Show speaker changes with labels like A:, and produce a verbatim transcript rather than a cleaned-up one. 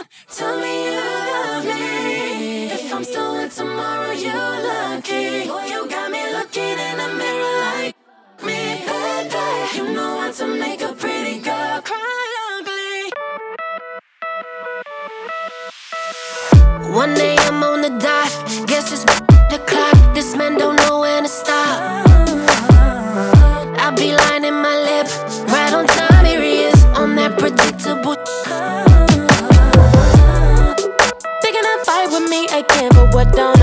A: Tell me you love me. If I'm stolen tomorrow, you're lucky. Boy, you got me looking in the mirror like me, baby. You know how to make a pretty girl cry ugly. one a m on the dot. Guess it's the clock. This man don't know when to stop. I be lying in my lip. Right on time, here he is on that predictable. Picking a fight with me again, but what don't